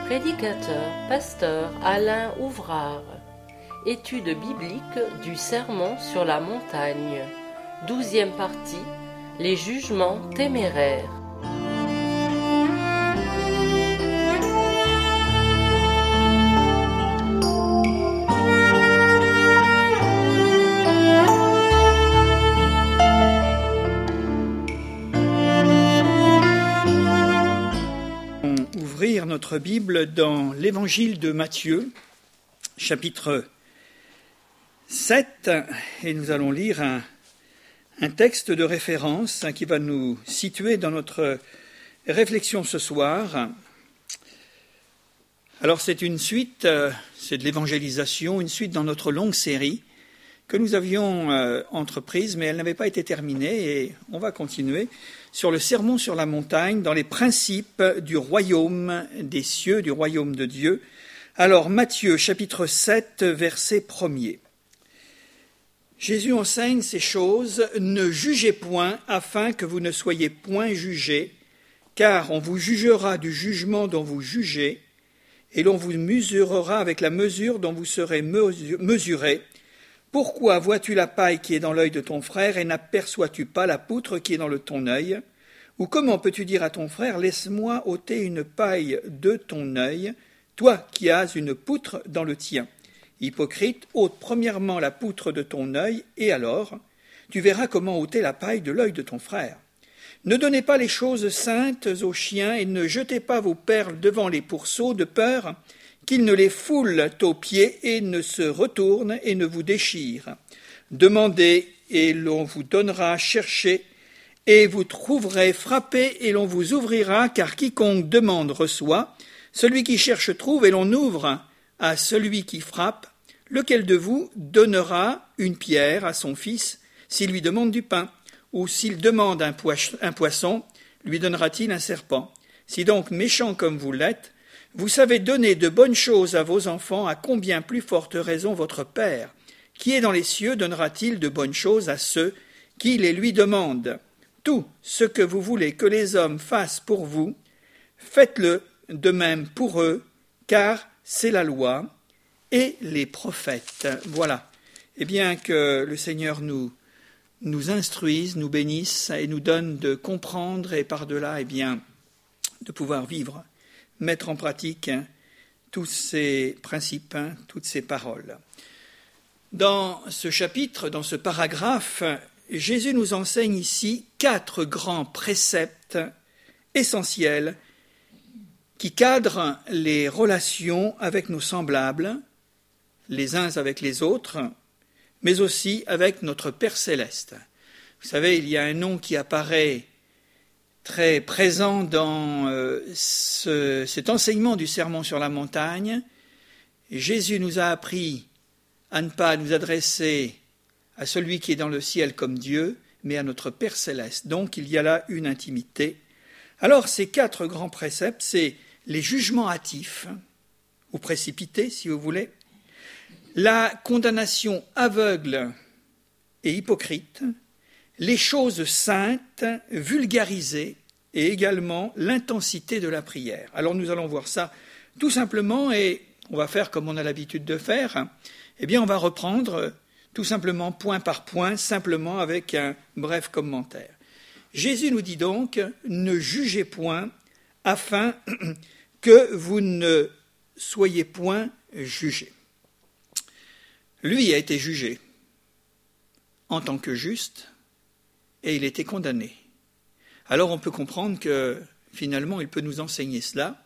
Prédicateur, pasteur Alain Ouvrard. Étude biblique du Sermon sur la montagne. 12e partie, les jugements téméraires. Ouvrir notre Bible dans l'évangile de Matthieu, chapitre 7, et nous allons lire un texte de référence qui va nous situer dans notre réflexion ce soir. Alors c'est une suite, c'est de l'évangélisation, une suite dans notre longue série que nous avions entreprise, mais elle n'avait pas été terminée, et on va continuer sur le sermon sur la montagne, dans les principes du royaume des cieux, du royaume de Dieu. Alors, Matthieu, chapitre 7, verset 1er. Jésus enseigne ces choses, « Ne jugez point, afin que vous ne soyez point jugés, car on vous jugera du jugement dont vous jugez, et l'on vous mesurera avec la mesure dont vous serez mesurés. Pourquoi vois-tu la paille qui est dans l'œil de ton frère et n'aperçois-tu pas la poutre qui est dans ton œil? Ou comment peux-tu dire à ton frère, laisse-moi ôter une paille de ton œil, toi qui as une poutre dans le tien? Hypocrite, ôte premièrement la poutre de ton œil, et alors tu verras comment ôter la paille de l'œil de ton frère. Ne donnez pas les choses saintes aux chiens et ne jetez pas vos perles devant les pourceaux, de peur qu'ils ne les foulent aux pieds et ne se retournent et ne vous déchirent. Demandez et l'on vous donnera, cherchez et vous trouverez, frappez et l'on vous ouvrira, car quiconque demande reçoit, celui qui cherche trouve et l'on ouvre à celui qui frappe. Lequel de vous donnera une pierre à son fils s'il lui demande du pain, ou s'il demande un poisson, lui donnera-t-il un serpent? Si donc méchant comme vous l'êtes, vous savez donner de bonnes choses à vos enfants, à combien plus forte raison votre Père, qui est dans les cieux, donnera-t-il de bonnes choses à ceux qui les lui demandent? Tout ce que vous voulez que les hommes fassent pour vous, faites-le de même pour eux, car c'est la loi et les prophètes. Voilà. Eh bien, que le Seigneur nous instruise, nous bénisse et nous donne de comprendre et par-delà, eh bien, de pouvoir vivre, mettre en pratique tous ces principes, toutes ces paroles. Dans ce chapitre, dans ce paragraphe, Jésus nous enseigne ici 4 grands préceptes essentiels qui cadrent les relations avec nos semblables, les uns avec les autres, mais aussi avec notre Père céleste. Vous savez, il y a un nom qui apparaît très présent dans cet enseignement du sermon sur la montagne. Jésus nous a appris à ne pas nous adresser à celui qui est dans le ciel comme Dieu, mais à notre Père céleste. Donc il y a là une intimité. Alors ces 4 grands préceptes, c'est les jugements hâtifs, ou précipités si vous voulez, la condamnation aveugle et hypocrite, les choses saintes, vulgarisées, et également l'intensité de la prière. Alors nous allons voir ça tout simplement, et on va faire comme on a l'habitude de faire. Eh bien, on va reprendre tout simplement point par point, simplement avec un bref commentaire. Jésus nous dit donc, ne jugez point, afin que vous ne soyez point jugés. Lui a été jugé en tant que juste, et il était condamné. Alors on peut comprendre que finalement il peut nous enseigner cela,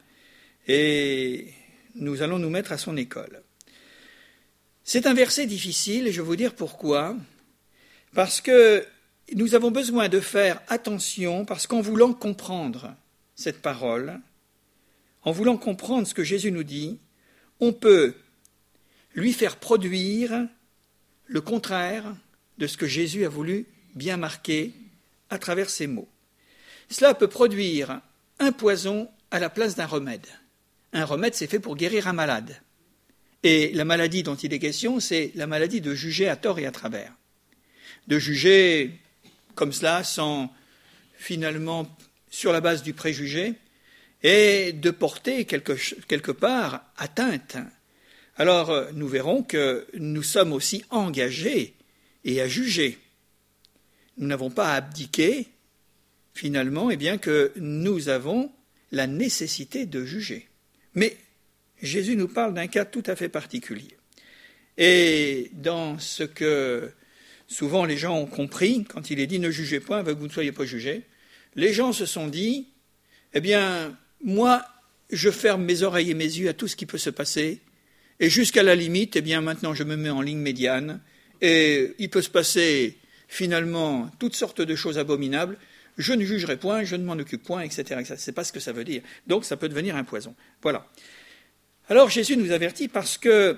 et nous allons nous mettre à son école. C'est un verset difficile, et je vais vous dire pourquoi. Parce que nous avons besoin de faire attention, parce qu'en voulant comprendre cette parole, en voulant comprendre ce que Jésus nous dit, on peut lui faire produire le contraire de ce que Jésus a voulu bien marquer à travers ces mots. Cela peut produire un poison à la place d'un remède. Un remède, c'est fait pour guérir un malade. Et la maladie dont il est question, c'est la maladie de juger à tort et à travers. De juger comme cela, sans finalement, sur la base du préjugé, et de porter quelque part atteinte. Alors nous verrons que nous sommes aussi engagés et à juger. Nous n'avons pas à abdiquer, finalement, que nous avons la nécessité de juger. Mais Jésus nous parle d'un cas tout à fait particulier. Et dans ce que souvent les gens ont compris, quand il est dit « ne jugez point, afin que vous ne soyez pas jugés », les gens se sont dit « moi, je ferme mes oreilles et mes yeux à tout ce qui peut se passer, et jusqu'à la limite, maintenant je me mets en ligne médiane, et il peut se passer finalement toutes sortes de choses abominables, je ne jugerai point, je ne m'en occupe point, etc. C'est pas ce que ça veut dire. Donc ça peut devenir un poison. Voilà. Alors Jésus nous avertit parce que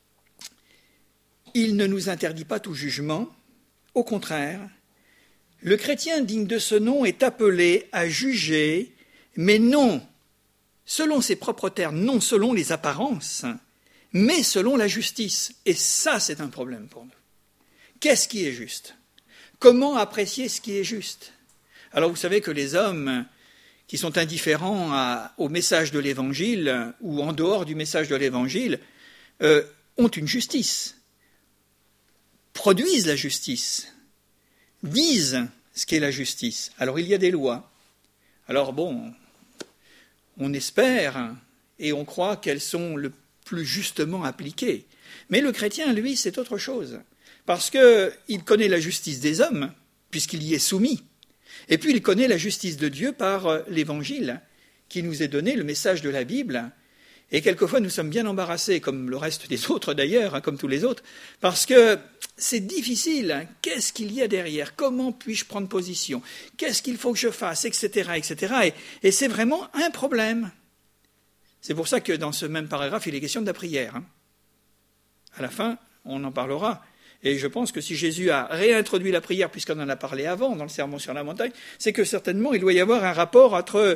il ne nous interdit pas tout jugement. Au contraire, le chrétien digne de ce nom est appelé à juger, mais non selon ses propres termes, non selon les apparences, mais selon la justice. Et ça, c'est un problème pour nous. Qu'est-ce qui est juste ? Comment apprécier ce qui est juste ? Alors vous savez que les hommes qui sont indifférents au message de l'Évangile ou en dehors du message de l'Évangile ont une justice, produisent la justice, disent ce qu'est la justice. Alors il y a des lois. Alors on espère et on croit qu'elles sont le plus justement appliquées. Mais le chrétien, lui, c'est autre chose. Parce qu'il connaît la justice des hommes, puisqu'il y est soumis. Et puis il connaît la justice de Dieu par l'Évangile, qui nous est donné, le message de la Bible. Et quelquefois nous sommes bien embarrassés, comme le reste des autres d'ailleurs, comme tous les autres, parce que c'est difficile. Qu'est-ce qu'il y a derrière ? Comment puis-je prendre position ? Qu'est-ce qu'il faut que je fasse ? Etc. etc. Et c'est vraiment un problème. C'est pour ça que dans ce même paragraphe, il est question de la prière. À la fin, on en parlera. Et je pense que si Jésus a réintroduit la prière, puisqu'on en a parlé avant, dans le Sermon sur la montagne, c'est que certainement il doit y avoir un rapport entre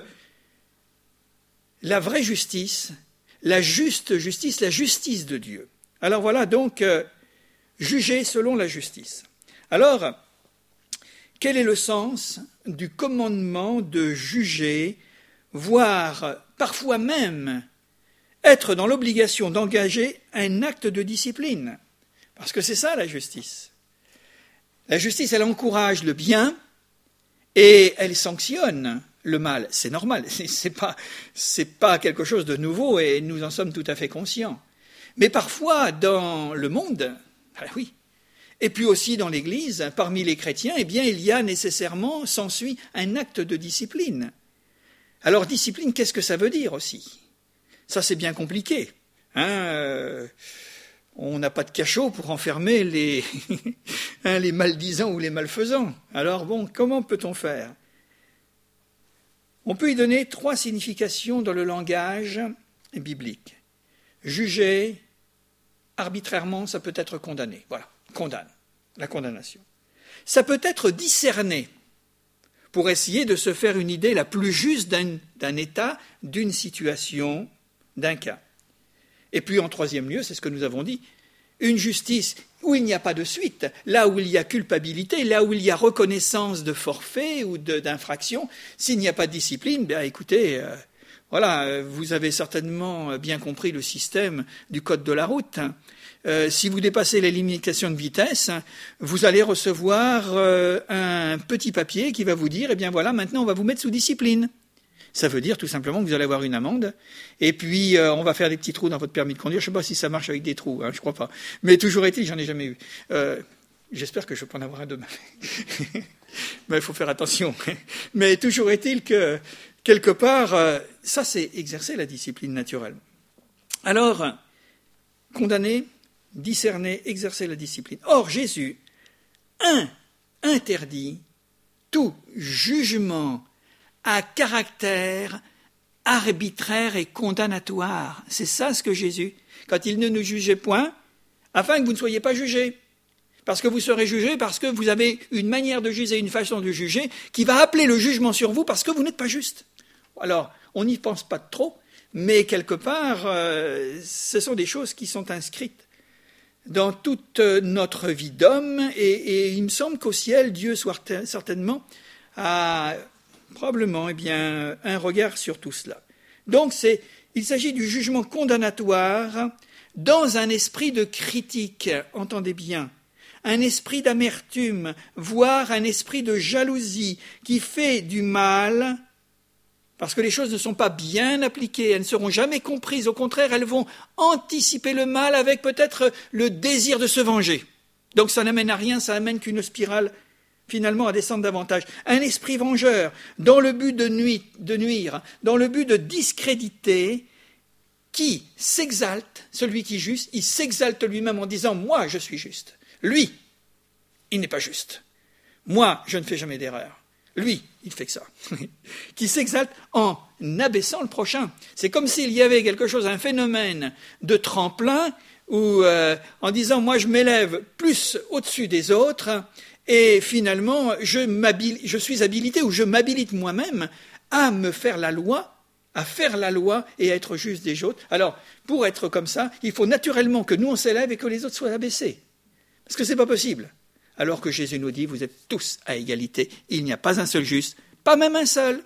la vraie justice, la juste justice, la justice de Dieu. Alors voilà donc, juger selon la justice. Alors, quel est le sens du commandement de juger, voire parfois même être dans l'obligation d'engager un acte de discipline ? Parce que c'est ça la justice. La justice, elle encourage le bien et elle sanctionne le mal. C'est normal, c'est pas quelque chose de nouveau et nous en sommes tout à fait conscients. Mais parfois, dans le monde, oui, et puis aussi dans l'Église, parmi les chrétiens, il y a nécessairement, s'ensuit un acte de discipline. Alors discipline, qu'est-ce que ça veut dire aussi ? Ça, c'est bien compliqué. On n'a pas de cachot pour enfermer les maldisants ou les malfaisants. Alors comment peut-on faire ? On peut y donner 3 significations dans le langage biblique. Juger, arbitrairement, ça peut être condamné. Voilà, condamne, la condamnation. Ça peut être discerné, pour essayer de se faire une idée la plus juste d'un état, d'une situation, d'un cas. Et puis en 3e lieu, c'est ce que nous avons dit, une justice où il n'y a pas de suite, là où il y a culpabilité, là où il y a reconnaissance de forfait ou d'infraction, s'il n'y a pas de discipline, écoutez, vous avez certainement bien compris le système du code de la route. Si vous dépassez les limitations de vitesse, vous allez recevoir un petit papier qui va vous dire, maintenant on va vous mettre sous discipline. Ça veut dire tout simplement que vous allez avoir une amende, et puis on va faire des petits trous dans votre permis de conduire. Je ne sais pas si ça marche avec des trous, je ne crois pas. Mais toujours est-il, j'en ai jamais eu. J'espère que je peux en avoir un demain. Mais il faut faire attention. Mais toujours est-il que, quelque part, ça c'est exercer la discipline naturelle. Alors, condamner, discerner, exercer la discipline. Or, Jésus interdit tout jugement à caractère arbitraire et condamnatoire. C'est ça ce que Jésus, quand il ne nous jugeait point, afin que vous ne soyez pas jugés. Parce que vous serez jugés, parce que vous avez une manière de juger, une façon de juger, qui va appeler le jugement sur vous parce que vous n'êtes pas juste. Alors, on n'y pense pas trop, mais quelque part, ce sont des choses qui sont inscrites dans toute notre vie d'homme, et il me semble qu'au ciel, Dieu soit certainement a probablement un regard sur tout cela. Donc il s'agit du jugement condamnatoire dans un esprit de critique, entendez bien, un esprit d'amertume, voire un esprit de jalousie qui fait du mal, parce que les choses ne sont pas bien appliquées, elles ne seront jamais comprises, au contraire, elles vont anticiper le mal avec peut-être le désir de se venger. Donc ça n'amène à rien, ça n'amène qu'une spirale finalement à descendre davantage. Un esprit vengeur, dans le but de nuire, dans le but de discréditer, qui s'exalte, celui qui est juste, il s'exalte lui-même en disant « moi je suis juste ». Lui, il n'est pas juste. Moi, je ne fais jamais d'erreur. Lui, il fait que ça. Qui s'exalte en abaissant le prochain. C'est comme s'il y avait quelque chose, un phénomène de tremplin, où en disant « moi je m'élève plus au-dessus des autres », et finalement je suis habilité, ou je m'habilite moi-même à me faire la loi, à faire la loi et à être juste des autres. Alors, pour être comme ça, il faut naturellement que nous on s'élève et que les autres soient abaissés. Parce que ce n'est pas possible. Alors que Jésus nous dit, vous êtes tous à égalité, il n'y a pas un seul juste, pas même un seul.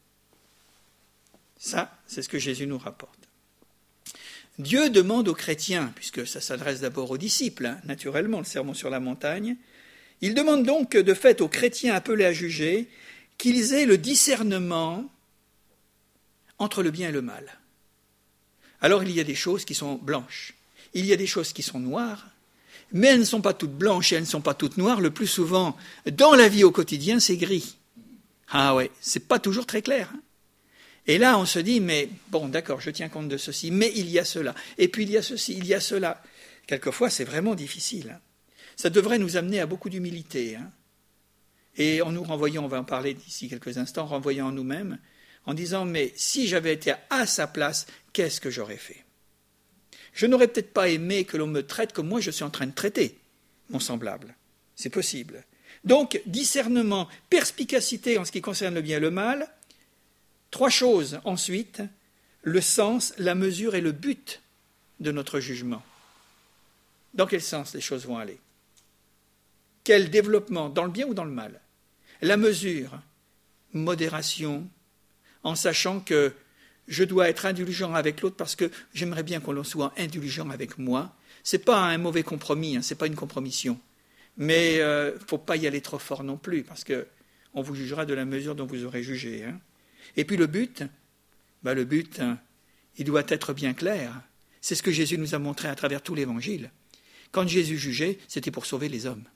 Ça, c'est ce que Jésus nous rapporte. Dieu demande aux chrétiens, puisque ça s'adresse d'abord aux disciples, naturellement, le sermon sur la montagne, il demande donc de fait aux chrétiens appelés à juger qu'ils aient le discernement entre le bien et le mal. Alors il y a des choses qui sont blanches, il y a des choses qui sont noires, mais elles ne sont pas toutes blanches et elles ne sont pas toutes noires. Le plus souvent, dans la vie au quotidien, c'est gris. Ah ouais, c'est pas toujours très clair. Et là, on se dit, mais bon, d'accord, je tiens compte de ceci, mais il y a cela, et puis il y a ceci, il y a cela. Quelquefois, c'est vraiment difficile. Ça devrait nous amener à beaucoup d'humilité. Et en nous renvoyant, on va en parler d'ici quelques instants, renvoyant en nous-mêmes, en disant, mais si j'avais été à sa place, qu'est-ce que j'aurais fait ? Je n'aurais peut-être pas aimé que l'on me traite comme moi je suis en train de traiter mon semblable. C'est possible. Donc, discernement, perspicacité en ce qui concerne le bien et le mal. 3 choses ensuite, le sens, la mesure et le but de notre jugement. Dans quel sens les choses vont aller ? Quel développement, dans le bien ou dans le mal ? La mesure, modération, en sachant que je dois être indulgent avec l'autre parce que j'aimerais bien qu'on soit indulgent avec moi. Ce n'est pas un mauvais compromis, ce n'est pas une compromission. Mais il ne faut pas y aller trop fort non plus, parce qu'on vous jugera de la mesure dont vous aurez jugé. Et puis le but, il doit être bien clair. C'est ce que Jésus nous a montré à travers tout l'Évangile. Quand Jésus jugeait, c'était pour sauver les hommes.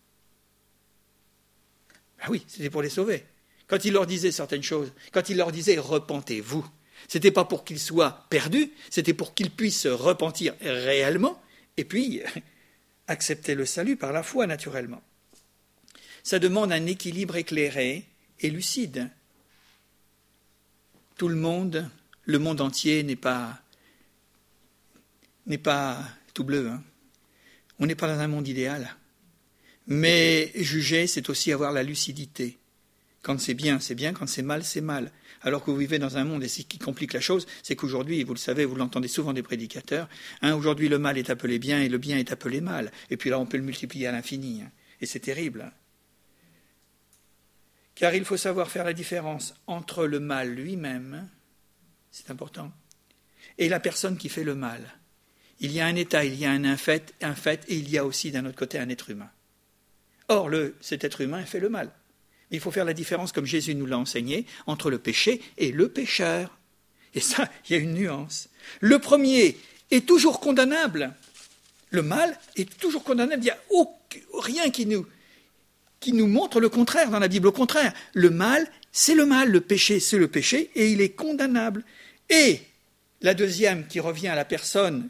Ah oui, c'était pour les sauver. Quand il leur disait certaines choses, quand il leur disait « repentez-vous », ce n'était pas pour qu'ils soient perdus, c'était pour qu'ils puissent se repentir réellement et puis accepter le salut par la foi naturellement. Ça demande un équilibre éclairé et lucide. Tout le monde entier n'est pas tout bleu. On n'est pas dans un monde idéal. Mais juger, c'est aussi avoir la lucidité. Quand c'est bien, quand c'est mal, c'est mal. Alors que vous vivez dans un monde, et ce qui complique la chose, c'est qu'aujourd'hui, vous le savez, vous l'entendez souvent des prédicateurs, aujourd'hui le mal est appelé bien et le bien est appelé mal. Et puis là, on peut le multiplier à l'infini. Et c'est terrible. Car il faut savoir faire la différence entre le mal lui-même, c'est important, et la personne qui fait le mal. Il y a un état, il y a un fait, et il y a aussi d'un autre côté un être humain. Or, cet être humain fait le mal. Il faut faire la différence, comme Jésus nous l'a enseigné, entre le péché et le pécheur. Et ça, il y a une nuance. Le premier est toujours condamnable. Le mal est toujours condamnable. Il n'y a rien qui nous montre le contraire dans la Bible. Au contraire, le mal, c'est le mal. Le péché, c'est le péché, et il est condamnable. Et la deuxième, qui revient à la personne,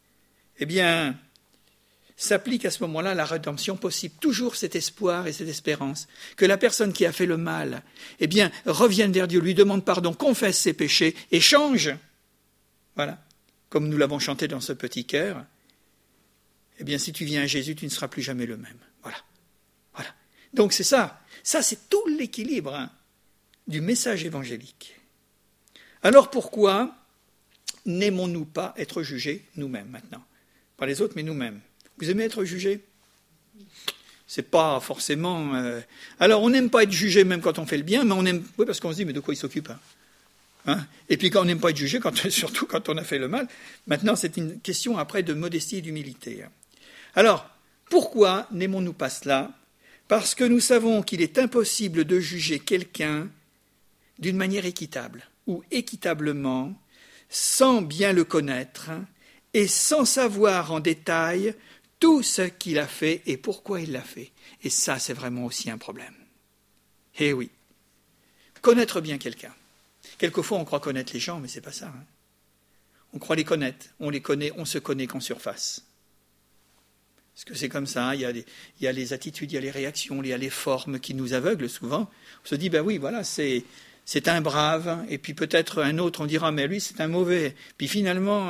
s'applique à ce moment-là la rédemption possible. Toujours cet espoir et cette espérance que la personne qui a fait le mal, revienne vers Dieu, lui demande pardon, confesse ses péchés et change. Voilà. Comme nous l'avons chanté dans ce petit chœur, si tu viens à Jésus, tu ne seras plus jamais le même. Voilà. Donc c'est ça. Ça, c'est tout l'équilibre du message évangélique. Alors pourquoi n'aimons-nous pas être jugés nous-mêmes maintenant ? Pas les autres, mais nous-mêmes. Vous aimez être jugé ? C'est pas forcément... Alors, on n'aime pas être jugé même quand on fait le bien, mais on aime... Oui, parce qu'on se dit, mais de quoi il s'occupe ? Hein. Et puis quand on n'aime pas être jugé, surtout quand on a fait le mal, maintenant c'est une question après de modestie et d'humilité. Alors, pourquoi n'aimons-nous pas cela ? Parce que nous savons qu'il est impossible de juger quelqu'un d'une manière équitable ou équitablement, sans bien le connaître et sans savoir en détail tout ce qu'il a fait et pourquoi il l'a fait. Et ça, c'est vraiment aussi un problème. Eh oui, connaître bien quelqu'un. Quelquefois, on croit connaître les gens, mais c'est pas ça. Hein. On croit les connaître, on les connaît, on se connaît qu'en surface. Parce que c'est comme ça, il y a les attitudes, il y a les réactions, il y a les formes qui nous aveuglent souvent. On se dit, ben oui, voilà, c'est un brave, et puis peut-être un autre, on dira, mais lui, c'est un mauvais. Puis finalement,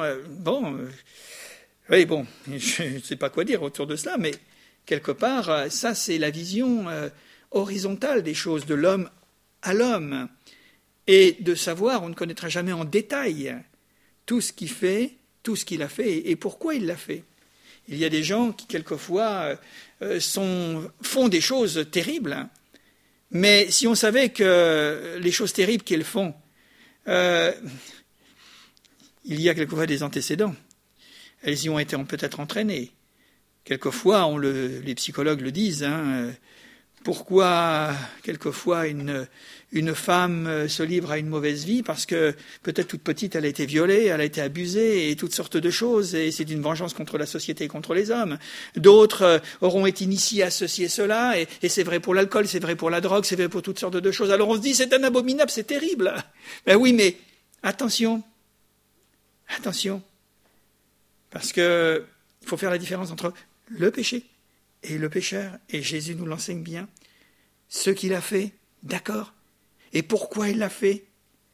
oui, bon, je ne sais pas quoi dire autour de cela, mais quelque part, ça, c'est la vision horizontale des choses, de l'homme à l'homme. Et de savoir, on ne connaîtra jamais en détail tout ce qu'il fait, tout ce qu'il a fait et pourquoi il l'a fait. Il y a des gens qui, quelquefois, font des choses terribles, hein. Mais si on savait que les choses terribles qu'ils font, il y a quelquefois des antécédents. Elles y ont été peut-être entraînées. Quelquefois, les psychologues le disent, hein, pourquoi quelquefois une femme se livre à une mauvaise vie, parce que peut-être toute petite elle a été violée, elle a été abusée et toutes sortes de choses, et c'est une vengeance contre la société et contre les hommes. D'autres auront été initiés à ceci et cela, et c'est vrai pour l'alcool, c'est vrai pour la drogue, c'est vrai pour toutes sortes de choses. Alors on se dit c'est un abominable, c'est terrible. Ben oui, mais attention, parce que il faut faire la différence entre le péché et le pécheur, et Jésus nous l'enseigne bien. Ce qu'il a fait, d'accord. Et pourquoi il l'a fait ?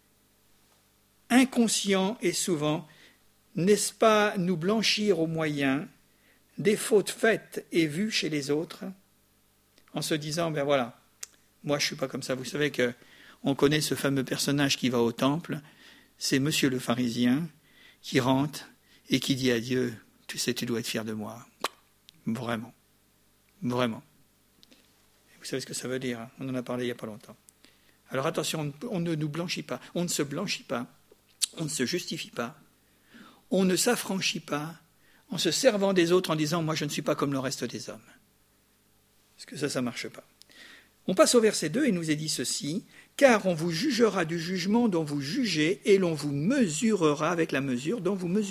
Inconscient et souvent, n'est-ce pas nous blanchir au moyen des fautes faites et vues chez les autres, en se disant, ben voilà, moi je ne suis pas comme ça. Vous savez qu'on connaît ce fameux personnage qui va au temple, c'est Monsieur le pharisien qui rentre et qui dit à Dieu, tu sais, tu dois être fier de moi. Vraiment. Vraiment. Vous savez ce que ça veut dire, hein ? On en a parlé il n'y a pas longtemps. Alors attention, on ne nous blanchit pas, on ne se blanchit pas, on ne se justifie pas, on ne s'affranchit pas en se servant des autres en disant « moi je ne suis pas comme le reste des hommes ». Parce que ça ne marche pas. On passe au verset 2 et il nous est dit ceci « car on vous jugera du jugement dont vous jugez et l'on vous mesurera avec la mesure dont vous mesurez ».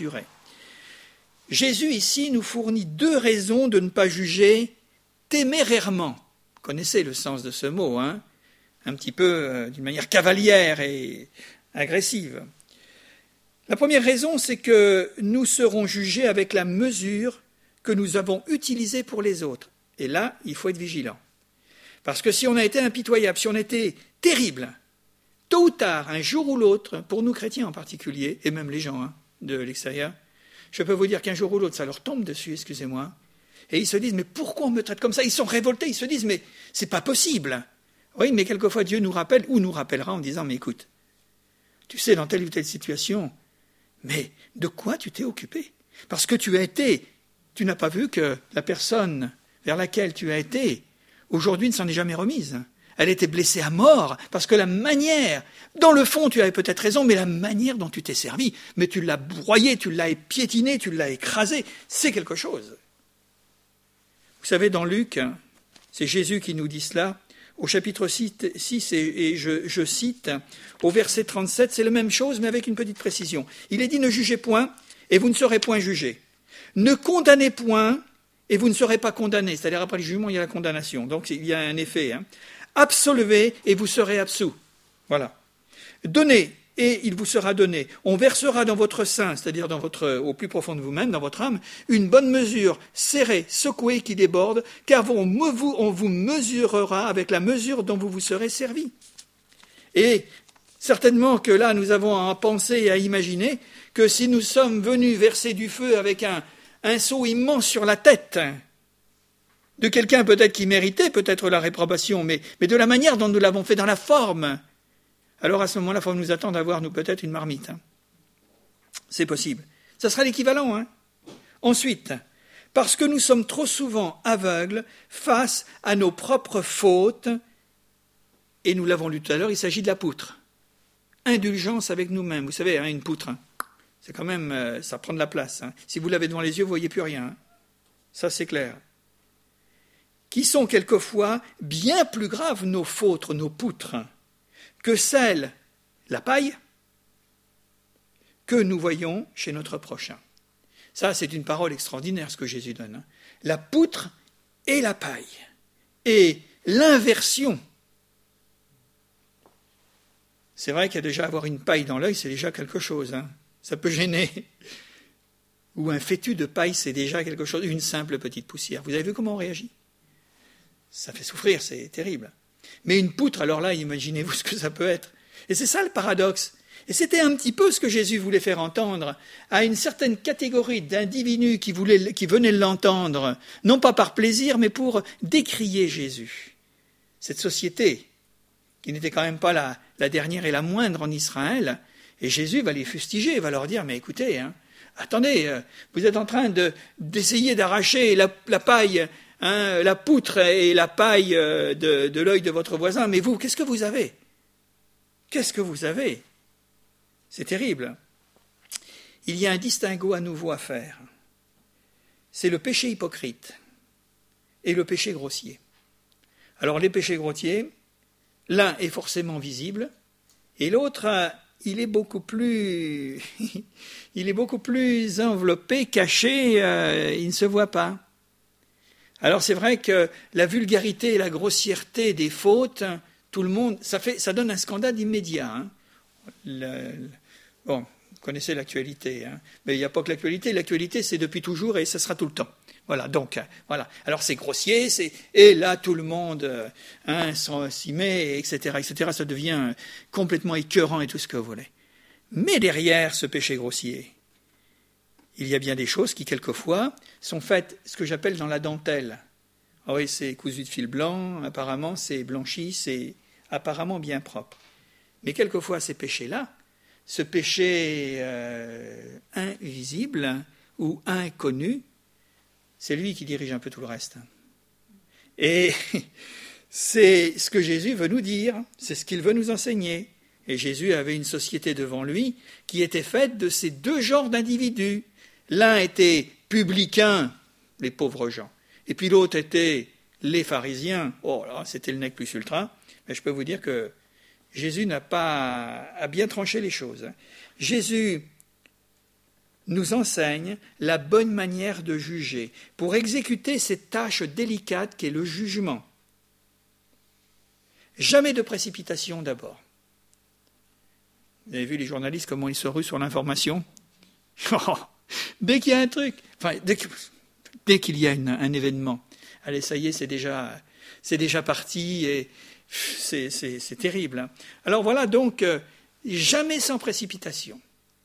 Jésus ici nous fournit 2 raisons de ne pas juger témérairement. Vous connaissez le sens de ce mot, hein ? Un petit peu d'une manière cavalière et agressive. La première raison, c'est que nous serons jugés avec la mesure que nous avons utilisée pour les autres. Et là, il faut être vigilant. Parce que si on a été impitoyable, si on a été terrible, tôt ou tard, un jour ou l'autre, pour nous chrétiens en particulier, et même les gens de l'extérieur, je peux vous dire qu'un jour ou l'autre, ça leur tombe dessus, excusez-moi, et ils se disent, mais pourquoi on me traite comme ça ? Ils sont révoltés, ils se disent, mais c'est pas possible. Oui, mais quelquefois Dieu nous rappelle, ou nous rappellera en disant, mais écoute, tu sais, dans telle ou telle situation, mais de quoi tu t'es occupé ? Parce que tu n'as pas vu que la personne vers laquelle tu as été, aujourd'hui ne s'en est jamais remise. Elle était blessée à mort, parce que la manière, dans le fond tu avais peut-être raison, mais la manière dont tu t'es servi, mais tu l'as broyé, tu l'as piétiné, tu l'as écrasé, c'est quelque chose. Vous savez, dans Luc, c'est Jésus qui nous dit cela, au chapitre 6, et je cite, au verset 37, c'est la même chose, mais avec une petite précision. Il est dit, ne jugez point, et vous ne serez point jugés. Ne condamnez point, et vous ne serez pas condamnés. C'est-à-dire, après le jugement, il y a la condamnation. Donc, il y a un effet. Absolvez, et vous serez absous. Voilà. Donnez, et il vous sera donné. On versera dans votre sein, c'est-à-dire au plus profond de vous-même, dans votre âme, une bonne mesure, serrée, secouée, qui déborde, car on vous mesurera avec la mesure dont vous vous serez servi. Et certainement que là, nous avons à penser et à imaginer que si nous sommes venus verser du feu avec un seau immense sur la tête de quelqu'un peut-être qui méritait peut-être la réprobation, mais de la manière dont nous l'avons fait, dans la forme, alors à ce moment-là, il faut nous attendre à voir, nous, peut-être une marmite. C'est possible. Ça sera l'équivalent. Ensuite, parce que nous sommes trop souvent aveugles face à nos propres fautes, et nous l'avons lu tout à l'heure, il s'agit de la poutre. indulgence avec nous-mêmes. Vous savez, une poutre, c'est quand même, ça prend de la place. Si vous l'avez devant les yeux, vous ne voyez plus rien. Ça, c'est clair. Qui sont quelquefois bien plus graves, nos fautes, nos poutres, que celles, la paille, que nous voyons chez notre prochain. Ça, c'est une parole extraordinaire, ce que Jésus donne. La poutre et la paille. Et l'inversion. C'est vrai qu'il y a déjà avoir une paille dans l'œil, c'est déjà quelque chose. Ça peut gêner. Ou un fétu de paille, c'est déjà quelque chose, une simple petite poussière. Vous avez vu comment on réagit? Ça fait souffrir, c'est terrible. Mais une poutre, alors là, imaginez-vous ce que ça peut être. Et c'est ça le paradoxe. Et c'était un petit peu ce que Jésus voulait faire entendre à une certaine catégorie d'individus qui venaient l'entendre, non pas par plaisir, mais pour décrier Jésus. Cette société, qui n'était quand même pas la dernière et la moindre en Israël, et Jésus va les fustiger, va leur dire, mais écoutez, attendez, vous êtes en train d'essayer d'arracher la paille, la poutre et la paille de l'œil de votre voisin, mais vous, qu'est-ce que vous avez? Qu'est-ce que vous avez? C'est terrible. Il y a un distinguo à nouveau à faire. C'est le péché hypocrite et le péché grossier. Alors les péchés grossiers, l'un est forcément visible et l'autre, il est beaucoup plus enveloppé, caché, il ne se voit pas. Alors c'est vrai que la vulgarité et la grossièreté des fautes, tout le monde, ça donne un scandale immédiat. Bon, vous connaissez l'actualité, mais il n'y a pas que l'actualité c'est depuis toujours et ça sera tout le temps. Voilà, donc, voilà. Alors c'est grossier, et là tout le monde s'y met, etc., ça devient complètement écœurant et tout ce que vous voulez. Mais derrière ce péché grossier, il y a bien des choses qui, quelquefois, sont faites, ce que j'appelle dans la dentelle. Ah oui, c'est cousu de fil blanc, apparemment c'est blanchi, c'est apparemment bien propre. Mais quelquefois, ces péchés-là, ce péché invisible ou inconnu, c'est lui qui dirige un peu tout le reste. Et c'est ce que Jésus veut nous dire, c'est ce qu'il veut nous enseigner. Et Jésus avait une société devant lui qui était faite de ces deux genres d'individus. L'un était publicain, les pauvres gens, et puis l'autre était les pharisiens. Oh là, c'était le nec plus ultra. Mais je peux vous dire que Jésus a bien tranché les choses. Jésus nous enseigne la bonne manière de juger pour exécuter cette tâche délicate qu'est le jugement. Jamais de précipitation d'abord. Vous avez vu les journalistes comment ils se ruent sur l'information? Dès qu'il y a un truc, dès qu'il y a un événement, allez, ça y est, c'est déjà parti et c'est terrible. Alors voilà, donc, jamais sans précipitation.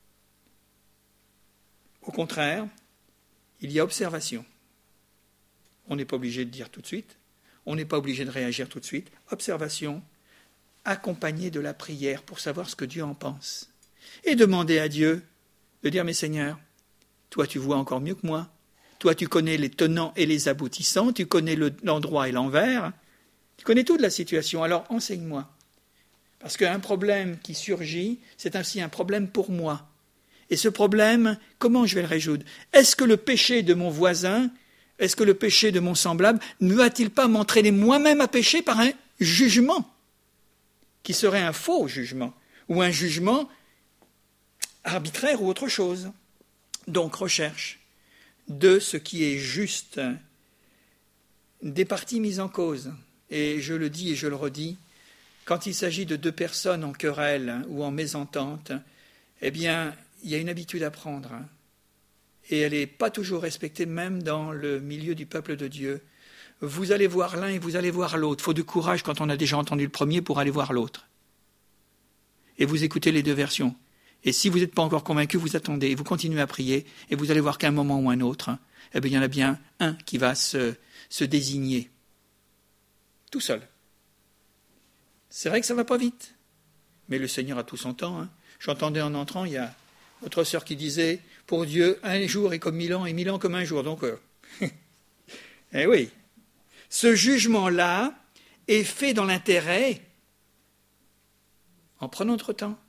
Au contraire, il y a observation. On n'est pas obligé de dire tout de suite, on n'est pas obligé de réagir tout de suite. Observation, accompagnée de la prière pour savoir ce que Dieu en pense. Et demander à Dieu de dire, mais Seigneur, toi tu vois encore mieux que moi, toi tu connais les tenants et les aboutissants, tu connais l'endroit et l'envers, tu connais toute la situation, alors enseigne-moi. Parce qu'un problème qui surgit, c'est ainsi un problème pour moi. Et ce problème, comment je vais le résoudre? Est-ce que le péché de mon voisin, est-ce que le péché de mon semblable ne va-t-il pas m'entraîner moi-même à pécher par un jugement qui serait un faux jugement ou un jugement arbitraire ou autre chose? Donc recherche de ce qui est juste, des parties mises en cause. Et je le dis et je le redis, quand il s'agit de deux personnes en querelle ou en mésentente, eh bien, il y a une habitude à prendre. Et elle n'est pas toujours respectée, même dans le milieu du peuple de Dieu. Vous allez voir l'un et vous allez voir l'autre. Il faut du courage quand on a déjà entendu le premier pour aller voir l'autre. Et vous écoutez les deux versions. Et si vous n'êtes pas encore convaincu, vous attendez, et vous continuez à prier, et vous allez voir qu'à un moment ou un autre, eh bien, il y en a bien un qui va se désigner. Tout seul. C'est vrai que ça ne va pas vite. Mais le Seigneur a tout son temps. J'entendais en entrant, il y a notre sœur qui disait, pour Dieu, un jour est comme 1000 ans, et 1000 ans comme un jour. Donc, eh oui. Ce jugement-là est fait dans l'intérêt, en prenant notre temps,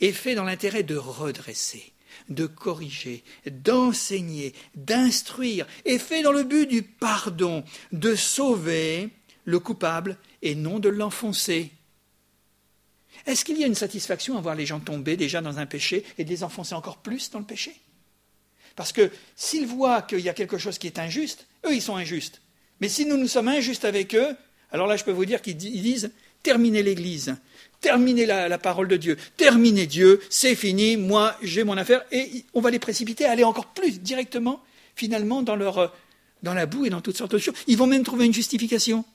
est fait dans l'intérêt de redresser, de corriger, d'enseigner, d'instruire, est fait dans le but du pardon, de sauver le coupable et non de l'enfoncer. Est-ce qu'il y a une satisfaction à voir les gens tomber déjà dans un péché et de les enfoncer encore plus dans le péché? Parce que s'ils voient qu'il y a quelque chose qui est injuste, eux ils sont injustes. Mais si nous sommes injustes avec eux, alors là je peux vous dire qu'ils disent « terminez l'Église ». Terminez la parole de Dieu, terminez Dieu, c'est fini, moi j'ai mon affaire, et on va les précipiter à aller encore plus directement, finalement, dans la boue et dans toutes sortes de choses. Ils vont même trouver une justification.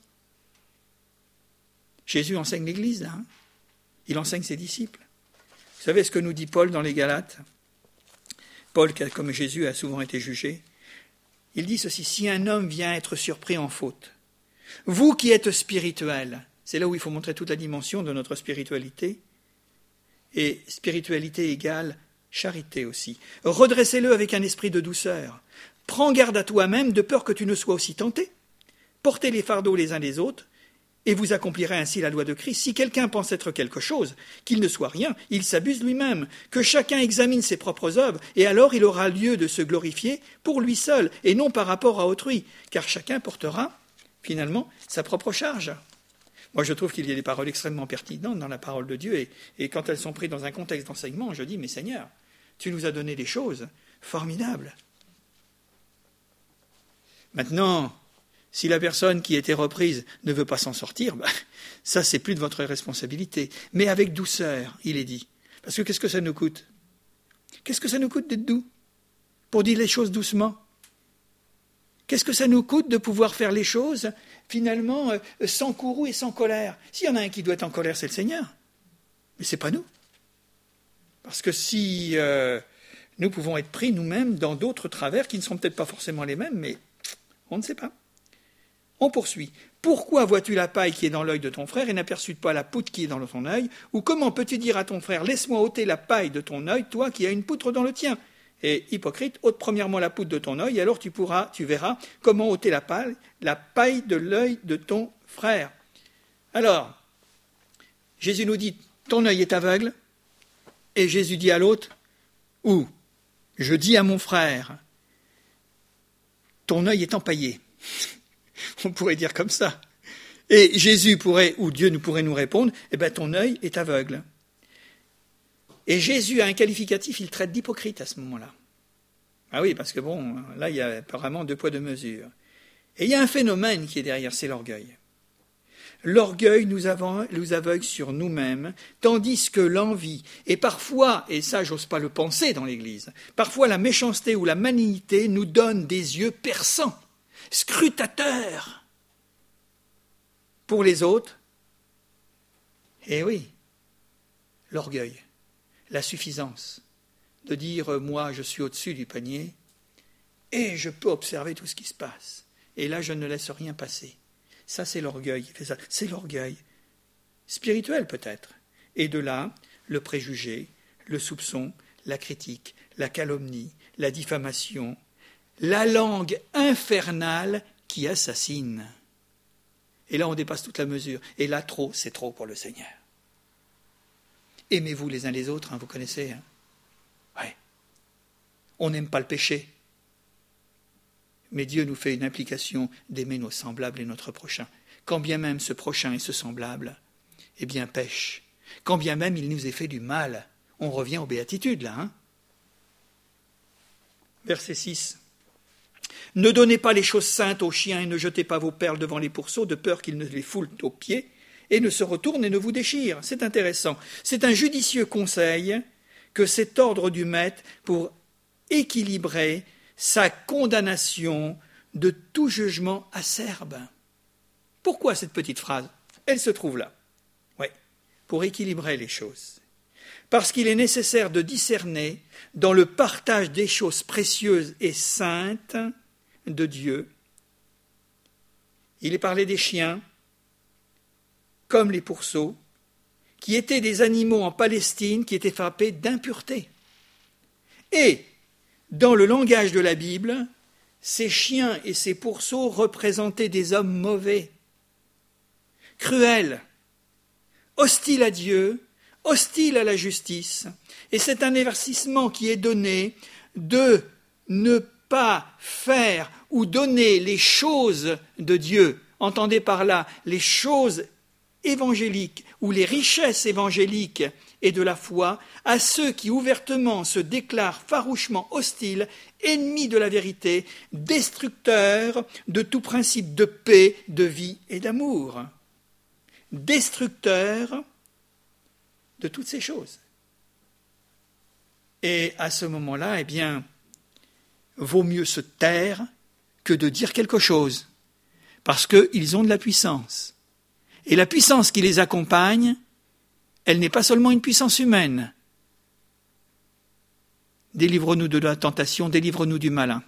Jésus enseigne l'Église, là. Il enseigne ses disciples. Vous savez ce que nous dit Paul dans les Galates? Paul, comme Jésus, a souvent été jugé. Il dit ceci, « Si un homme vient être surpris en faute, vous qui êtes spirituels, c'est là où il faut montrer toute la dimension de notre spiritualité. Et spiritualité égale charité aussi. Redressez-le avec un esprit de douceur. Prends garde à toi-même de peur que tu ne sois aussi tenté. Portez les fardeaux les uns des autres, et vous accomplirez ainsi la loi de Christ. Si quelqu'un pense être quelque chose, qu'il ne soit rien, il s'abuse lui-même. Que chacun examine ses propres œuvres, et alors il aura lieu de se glorifier pour lui seul, et non par rapport à autrui, car chacun portera, finalement, sa propre charge. Moi, je trouve qu'il y a des paroles extrêmement pertinentes dans la parole de Dieu, et quand elles sont prises dans un contexte d'enseignement, je dis, mais Seigneur, tu nous as donné des choses formidables. Maintenant, si la personne qui a été reprise ne veut pas s'en sortir, ça, c'est plus de votre responsabilité. Mais avec douceur, il est dit. Parce que qu'est-ce que ça nous coûte? Qu'est-ce que ça nous coûte d'être doux? Pour dire les choses doucement? Qu'est-ce que ça nous coûte de pouvoir faire les choses, finalement, sans courroux et sans colère? S'il y en a un qui doit être en colère, c'est le Seigneur. Mais ce n'est pas nous. Parce que si nous pouvons être pris nous-mêmes dans d'autres travers qui ne seront peut-être pas forcément les mêmes, mais on ne sait pas. On poursuit. Pourquoi vois-tu la paille qui est dans l'œil de ton frère et n'aperçus pas la poutre qui est dans ton œil? Ou comment peux-tu dire à ton frère, laisse-moi ôter la paille de ton œil, toi qui as une poutre dans le tien? Et hypocrite, ôte premièrement la poutre de ton œil, et alors tu verras comment ôter la paille de l'œil de ton frère. Alors, Jésus nous dit, ton œil est aveugle, et Jésus dit à l'autre, ou, je dis à mon frère, ton œil est empaillé. On pourrait dire comme ça. Et Jésus pourrait, ou Dieu pourrait nous répondre, ton œil est aveugle. Et Jésus a un qualificatif, il traite d'hypocrite à ce moment-là. Ah oui, parce que là, il y a apparemment 2 poids 2 mesures. Et il y a un phénomène qui est derrière, c'est l'orgueil. L'orgueil nous aveugle sur nous-mêmes, tandis que l'envie, et parfois, et ça j'ose pas le penser dans l'Église, parfois la méchanceté ou la malignité nous donne des yeux perçants, scrutateurs pour les autres. Et oui, l'orgueil. La suffisance de dire « moi, je suis au-dessus du panier et je peux observer tout ce qui se passe. Et là, je ne laisse rien passer. » Ça, c'est l'orgueil qui fait ça. C'est l'orgueil spirituel peut-être. Et de là, le préjugé, le soupçon, la critique, la calomnie, la diffamation, la langue infernale qui assassine. Et là, on dépasse toute la mesure. Et là, trop, c'est trop pour le Seigneur. Aimez-vous les uns les autres, vous connaissez. Ouais. On n'aime pas le péché. Mais Dieu nous fait une implication d'aimer nos semblables et notre prochain. Quand bien même ce prochain et ce semblable, pêche. Quand bien même il nous ait fait du mal. On revient aux béatitudes, là. Verset 6. Ne donnez pas les choses saintes aux chiens et ne jetez pas vos perles devant les pourceaux, de peur qu'ils ne les foulent aux pieds et ne se retourne et ne vous déchire. C'est intéressant. C'est un judicieux conseil que cet ordre du maître pour équilibrer sa condamnation de tout jugement acerbe. Pourquoi cette petite phrase? Elle se trouve là. Oui, pour équilibrer les choses. Parce qu'il est nécessaire de discerner dans le partage des choses précieuses et saintes de Dieu. Il est parlé des chiens, comme les pourceaux, qui étaient des animaux en Palestine qui étaient frappés d'impureté. Et, dans le langage de la Bible, ces chiens et ces pourceaux représentaient des hommes mauvais, cruels, hostiles à Dieu, hostile à la justice. Et c'est un avertissement qui est donné de ne pas faire ou donner les choses de Dieu. Entendez par là les choses évangéliques ou les richesses évangéliques et de la foi à ceux qui ouvertement se déclarent farouchement hostiles, ennemis de la vérité, destructeurs de tout principe de paix, de vie et d'amour. Destructeurs de toutes ces choses. Et à ce moment-là, vaut mieux se taire que de dire quelque chose, parce qu'ils ont de la puissance. Et la puissance qui les accompagne, elle n'est pas seulement une puissance humaine. Délivre-nous de la tentation, délivre-nous du malin.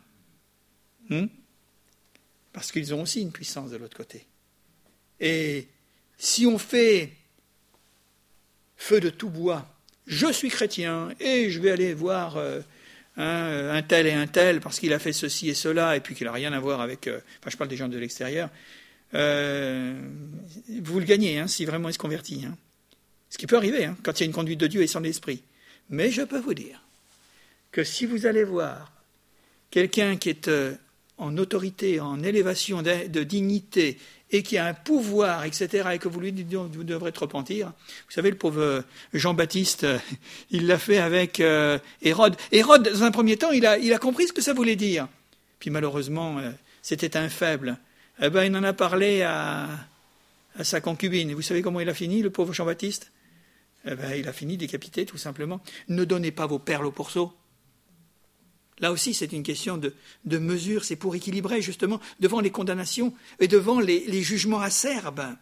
Parce qu'ils ont aussi une puissance de l'autre côté. Et si on fait feu de tout bois, je suis chrétien et je vais aller voir un tel et un tel parce qu'il a fait ceci et cela et puis qu'il n'a rien à voir avec... je parle des gens de l'extérieur. Vous le gagnez si vraiment il se convertit. Ce qui peut arriver quand il y a une conduite de Dieu et son esprit. Mais je peux vous dire que si vous allez voir quelqu'un qui est en autorité, en élévation de dignité et qui a un pouvoir, etc., et que vous lui dites vous devrez te repentir. Vous savez, le pauvre Jean-Baptiste, il l'a fait avec Hérode. Hérode, dans un premier temps, il a compris ce que ça voulait dire. Puis malheureusement, c'était un faible. Il en a parlé à sa concubine. Et vous savez comment il a fini, le pauvre Jean-Baptiste ? Il a fini décapité, tout simplement. Ne donnez pas vos perles au pourceau. Là aussi, c'est une question de mesure, c'est pour équilibrer justement devant les condamnations et devant les jugements acerbes.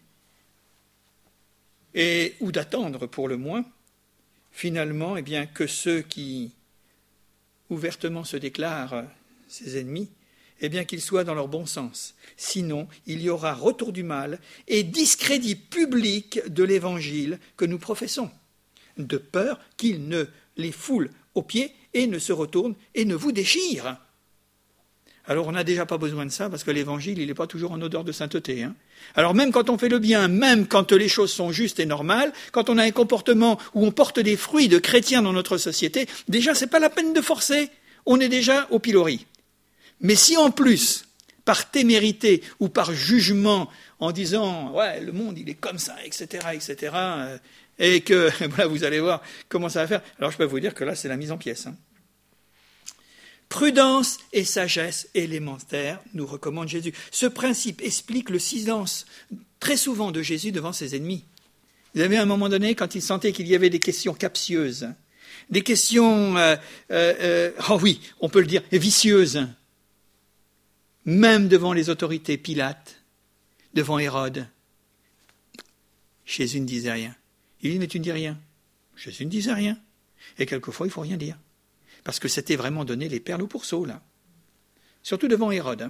Ou d'attendre pour le moins, finalement, que ceux qui ouvertement se déclarent ses ennemis, qu'ils soient dans leur bon sens. Sinon, il y aura retour du mal et discrédit public de l'évangile que nous professons, de peur qu'il ne les foule aux pieds et ne se retourne et ne vous déchire. Alors on n'a déjà pas besoin de ça parce que l'évangile, il n'est pas toujours en odeur de sainteté. Alors même quand on fait le bien, même quand les choses sont justes et normales, quand on a un comportement où on porte des fruits de chrétiens dans notre société, déjà c'est pas la peine de forcer, on est déjà au pilori. Mais si en plus, par témérité ou par jugement, en disant « ouais, le monde il est comme ça, etc., etc. », et que vous allez voir comment ça va faire, alors je peux vous dire que là c'est la mise en pièces. Prudence et sagesse élémentaire, nous recommande Jésus. Ce principe explique le silence très souvent de Jésus devant ses ennemis. Vous avez à un moment donné, quand il sentait qu'il y avait des questions captieuses, des questions, on peut le dire, vicieuses, même devant les autorités, Pilate, devant Hérode, Jésus ne disait rien. Il dit, mais tu ne dis rien. Jésus ne disait rien. Et quelquefois, il ne faut rien dire. Parce que c'était vraiment donner les perles au pourceau, là. Surtout devant Hérode.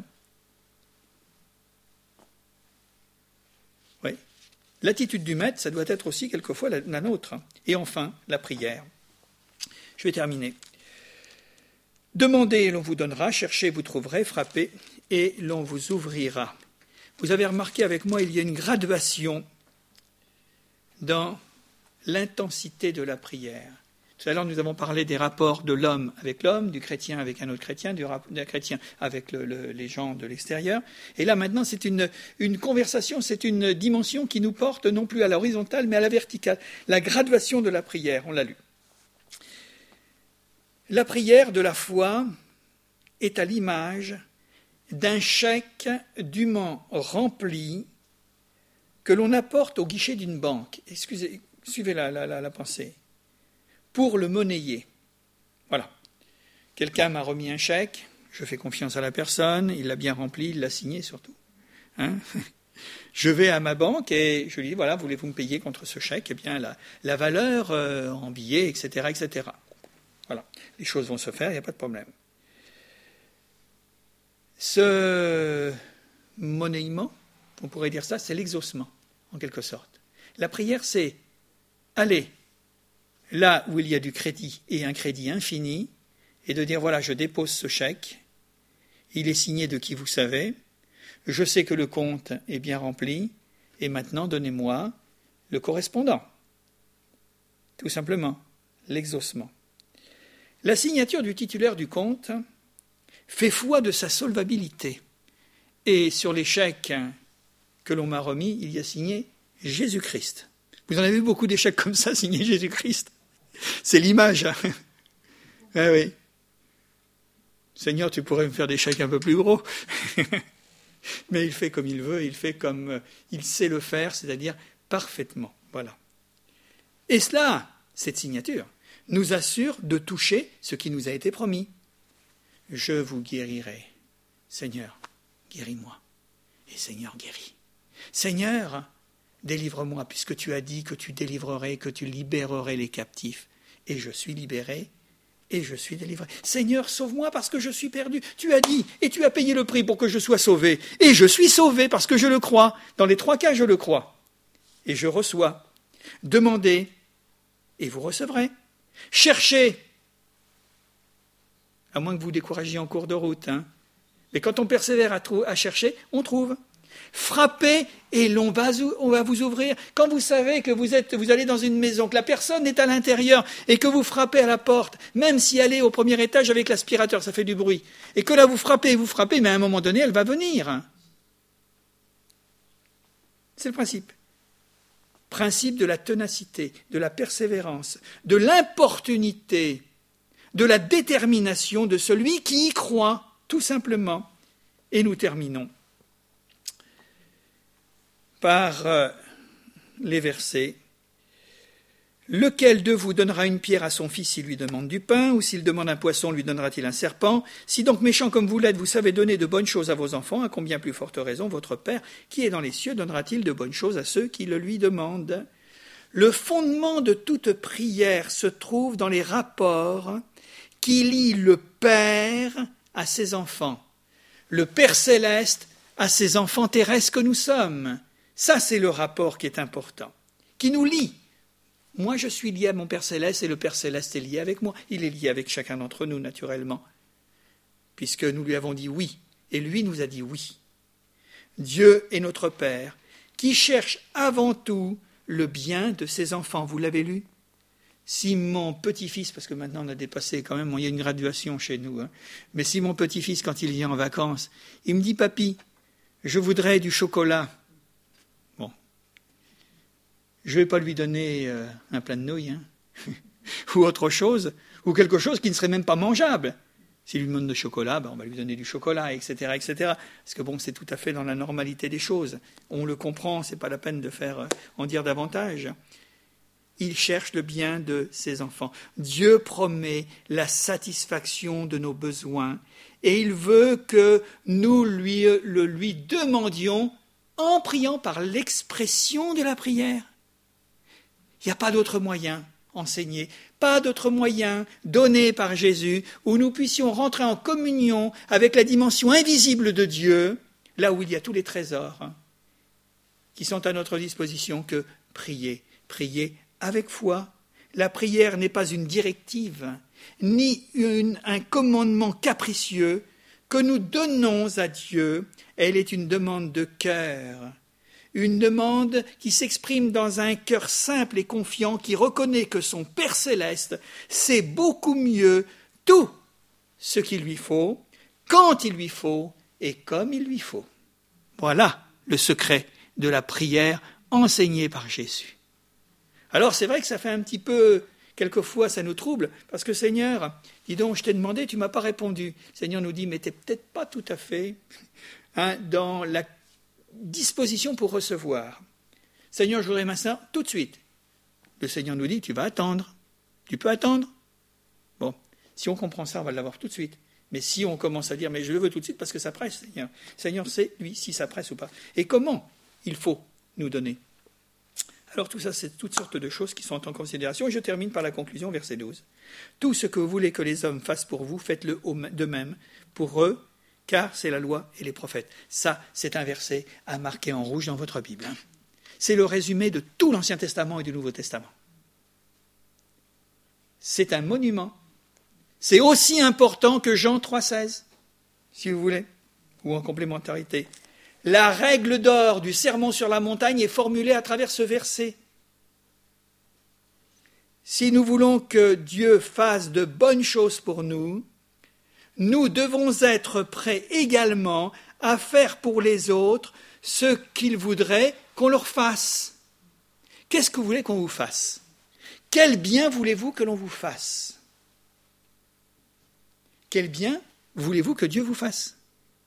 Oui. L'attitude du maître, ça doit être aussi quelquefois la nôtre. Et enfin, la prière. Je vais terminer. Demandez et l'on vous donnera, cherchez, vous trouverez, frappez et l'on vous ouvrira. Vous avez remarqué avec moi, il y a une graduation dans l'intensité de la prière. Tout à l'heure, nous avons parlé des rapports de l'homme avec l'homme, du chrétien avec un autre chrétien, d'un chrétien avec les gens de l'extérieur. Et là, maintenant, c'est une conversation, c'est une dimension qui nous porte non plus à l'horizontale, mais à la verticale. La graduation de la prière, on l'a lu. La prière de la foi est à l'image d'un chèque dûment rempli que l'on apporte au guichet d'une banque. Suivez la pensée. Pour le monnayer. Voilà. Quelqu'un m'a remis un chèque, je fais confiance à la personne, il l'a bien rempli, il l'a signé surtout. Je vais à ma banque et je lui dis, voilà, voulez-vous me payer contre ce chèque ? Eh bien, la valeur en billets, etc., etc. Voilà. Les choses vont se faire, il n'y a pas de problème. Ce monnayement, on pourrait dire ça, c'est l'exaucement, en quelque sorte. La prière, c'est aller là où il y a du crédit et un crédit infini, et de dire, voilà, je dépose ce chèque, il est signé de qui vous savez, je sais que le compte est bien rempli, et maintenant donnez-moi le correspondant. tout simplement, l'exaucement. La signature du titulaire du compte fait foi de sa solvabilité. Et sur les chèques que l'on m'a remis, il y a signé Jésus-Christ. Vous en avez vu beaucoup des chèques comme ça, signés Jésus-Christ? C'est l'image. Ah oui. Seigneur, tu pourrais me faire des chèques un peu plus gros. Mais il fait comme il veut, il fait comme il sait le faire, c'est-à-dire parfaitement. Voilà. Et cela, cette signature, nous assure de toucher ce qui nous a été promis. Je vous guérirai. Seigneur, guéris-moi. Et Seigneur, guéris. Seigneur, délivre-moi, puisque tu as dit que tu délivrerais, que tu libérerais les captifs. Et je suis libéré, et je suis délivré. Seigneur, sauve-moi parce que je suis perdu. Tu as dit, et tu as payé le prix pour que je sois sauvé. Et je suis sauvé parce que je le crois. Dans les 3 cas, je le crois. Et je reçois. Demandez, et vous recevrez. Cherchez, à moins que vous découragiez en cours de route. Mais quand on persévère à chercher, on trouve. Frappez et on va vous ouvrir. Quand vous savez que vous allez dans une maison, que la personne est à l'intérieur et que vous frappez à la porte, même si elle est au premier étage avec l'aspirateur, ça fait du bruit, et que là vous frappez, mais à un moment donné, elle va venir. C'est le principe. Principe de la ténacité, de la persévérance, de l'importunité, de la détermination de celui qui y croit, tout simplement. Et nous terminons par les versets. Lequel de vous donnera une pierre à son fils s'il lui demande du pain, ou s'il demande un poisson, lui donnera-t-il un serpent? Si donc méchant comme vous l'êtes, vous savez donner de bonnes choses à vos enfants, à combien plus forte raison votre Père, qui est dans les cieux, donnera-t-il de bonnes choses à ceux qui le lui demandent? Le fondement de toute prière se trouve dans les rapports qui lient le Père à ses enfants, le Père céleste à ses enfants terrestres que nous sommes. Ça, c'est le rapport qui est important, qui nous lie. Moi, je suis lié à mon Père céleste et le Père céleste est lié avec moi. Il est lié avec chacun d'entre nous, naturellement, puisque nous lui avons dit oui, et lui nous a dit oui. Dieu est notre Père, qui cherche avant tout le bien de ses enfants. Vous l'avez lu? Si mon petit-fils, parce que maintenant on a dépassé quand même, il y a une graduation chez nous, mais si mon petit-fils, quand il vient en vacances, il me dit « Papy, je voudrais du chocolat », bon, je ne vais pas lui donner un plat de nouilles, ou autre chose, ou quelque chose qui ne serait même pas mangeable. S'il lui demande de chocolat, on va lui donner du chocolat, etc., etc. Parce que bon, c'est tout à fait dans la normalité des choses. On le comprend, ce n'est pas la peine de faire en dire davantage. Il cherche le bien de ses enfants. Dieu promet la satisfaction de nos besoins et il veut que nous le lui demandions en priant par l'expression de la prière. Il n'y a pas d'autre moyen enseigné, pas d'autre moyen donné par Jésus où nous puissions rentrer en communion avec la dimension invisible de Dieu, là où il y a tous les trésors qui sont à notre disposition, que prier, prier avec foi. La prière n'est pas une directive, ni un commandement capricieux que nous donnons à Dieu. Elle est une demande de cœur, une demande qui s'exprime dans un cœur simple et confiant qui reconnaît que son Père céleste sait beaucoup mieux tout ce qu'il lui faut, quand il lui faut et comme il lui faut. Voilà le secret de la prière enseignée par Jésus. Alors c'est vrai que ça fait un petit peu, quelquefois ça nous trouble, parce que Seigneur, dis donc, je t'ai demandé, tu ne m'as pas répondu. Seigneur nous dit, mais tu n'es peut-être pas tout à fait dans la disposition pour recevoir. Seigneur, je voudrais maintenant tout de suite. Le Seigneur nous dit, tu vas attendre. Tu peux attendre? Bon, si on comprend ça, on va l'avoir tout de suite. Mais si on commence à dire, mais je le veux tout de suite parce que ça presse, Seigneur. Seigneur sait, lui, si ça presse ou pas. Et comment il faut nous donner? Alors tout ça, c'est toutes sortes de choses qui sont en considération. Et je termine par la conclusion, verset 12. Tout ce que vous voulez que les hommes fassent pour vous, faites-le de même pour eux, car c'est la loi et les prophètes. Ça, c'est un verset à marquer en rouge dans votre Bible. C'est le résumé de tout l'Ancien Testament et du Nouveau Testament. C'est un monument. C'est aussi important que Jean 3,16, si vous voulez, ou en complémentarité. La règle d'or du sermon sur la montagne est formulée à travers ce verset. si nous voulons que Dieu fasse de bonnes choses pour nous, nous devons être prêts également à faire pour les autres ce qu'il voudrait qu'on leur fasse. Qu'est-ce que vous voulez qu'on vous fasse? Quel bien voulez-vous que l'on vous fasse? Quel bien voulez-vous que Dieu vous fasse?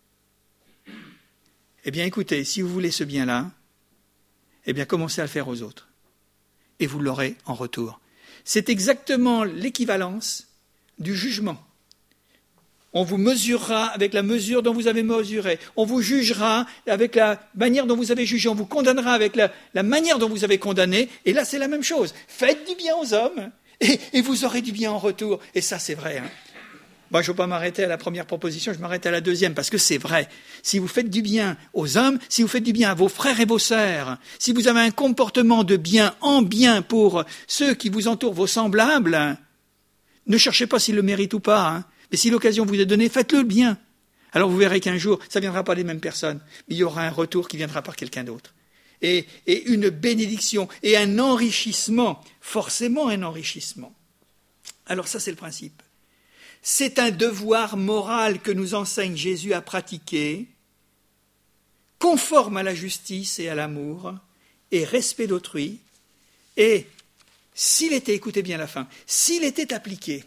Eh bien, écoutez, si vous voulez ce bien-là, eh bien, commencez à le faire aux autres. Et vous l'aurez en retour. C'est exactement l'équivalence du jugement. On vous mesurera avec la mesure dont vous avez mesuré. On vous jugera avec la manière dont vous avez jugé. On vous condamnera avec la manière dont vous avez condamné. Et là, c'est la même chose. Faites du bien aux hommes et vous aurez du bien en retour. Et ça, c'est vrai. Moi, je ne veux pas m'arrêter à la première proposition, je m'arrête à la deuxième, parce que c'est vrai. Si vous faites du bien aux hommes, si vous faites du bien à vos frères et vos sœurs, si vous avez un comportement de bien en bien pour ceux qui vous entourent, vos semblables, ne cherchez pas s'ils le méritent ou pas, mais si l'occasion vous est donnée, faites-le bien. Alors vous verrez qu'un jour, ça ne viendra pas des mêmes personnes, mais il y aura un retour qui viendra par quelqu'un d'autre. Et une bénédiction et un enrichissement, forcément un enrichissement. Alors ça, c'est le principe. C'est un devoir moral que nous enseigne Jésus à pratiquer, conforme à la justice et à l'amour, et respect d'autrui. Et s'il était, écoutez bien la fin, s'il était appliqué,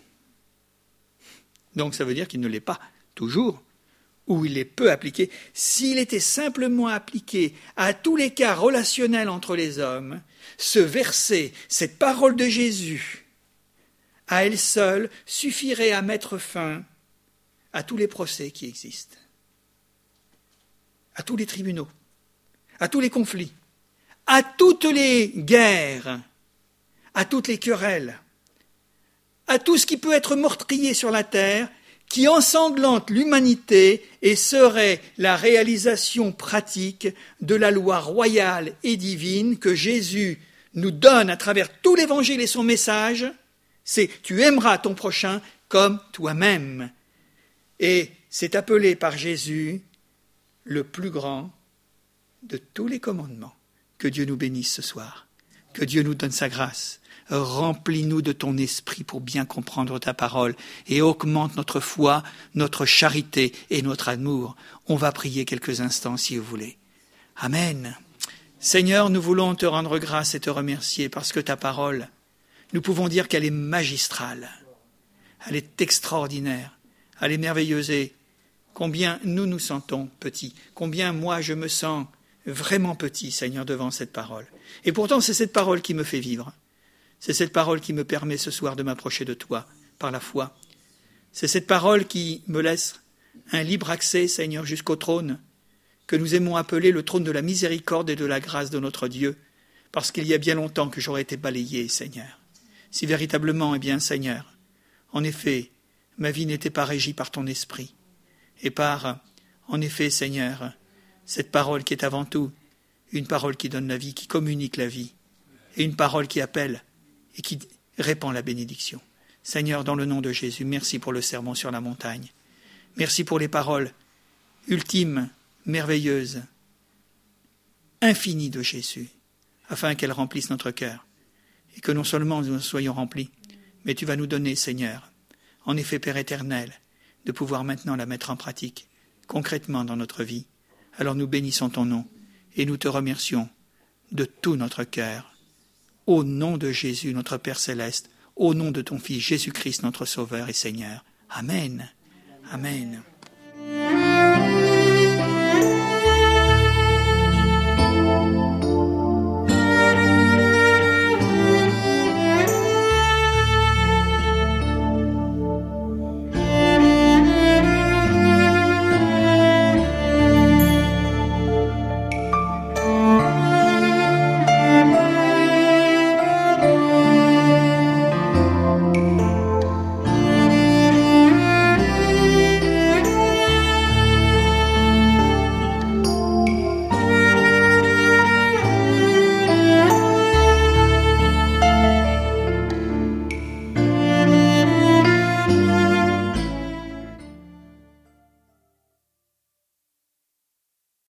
donc ça veut dire qu'il ne l'est pas toujours, ou il est peu appliqué, s'il était simplement appliqué à tous les cas relationnels entre les hommes, ce verset, cette parole de Jésus, à elle seule, suffirait à mettre fin à tous les procès qui existent, à tous les tribunaux, à tous les conflits, à toutes les guerres, à toutes les querelles, à tout ce qui peut être meurtrier sur la terre, qui ensanglante l'humanité et serait la réalisation pratique de la loi royale et divine que Jésus nous donne à travers tout l'Évangile et son message. C'est « tu aimeras ton prochain comme toi-même ». Et c'est appelé par Jésus le plus grand de tous les commandements. Que Dieu nous bénisse ce soir, que Dieu nous donne sa grâce. Remplis-nous de ton esprit pour bien comprendre ta parole et augmente notre foi, notre charité et notre amour. On va prier quelques instants si vous voulez. Amen. Seigneur, nous voulons te rendre grâce et te remercier parce que ta parole, nous pouvons dire qu'elle est magistrale, elle est extraordinaire, elle est merveilleuse et combien nous nous sentons petits, combien moi je me sens vraiment petit, Seigneur, devant cette parole. Et pourtant c'est cette parole qui me fait vivre, c'est cette parole qui me permet ce soir de m'approcher de toi par la foi, c'est cette parole qui me laisse un libre accès, Seigneur, jusqu'au trône, que nous aimons appeler le trône de la miséricorde et de la grâce de notre Dieu, parce qu'il y a bien longtemps que j'aurais été balayé, Seigneur. Si véritablement, eh bien, Seigneur, en effet, ma vie n'était pas régie par ton esprit, et par, en effet, Seigneur, cette parole qui est avant tout une parole qui donne la vie, qui communique la vie, et une parole qui appelle et qui répand la bénédiction. Seigneur, dans le nom de Jésus, merci pour le sermon sur la montagne. Merci pour les paroles ultimes, merveilleuses, infinies de Jésus, afin qu'elles remplissent notre cœur. Et que non seulement nous soyons remplis, mais tu vas nous donner, Seigneur, en effet, Père éternel, de pouvoir maintenant la mettre en pratique, concrètement dans notre vie. Alors nous bénissons ton nom et nous te remercions de tout notre cœur. Au nom de Jésus, notre Père céleste, au nom de ton Fils Jésus-Christ, notre Sauveur et Seigneur. Amen. Amen.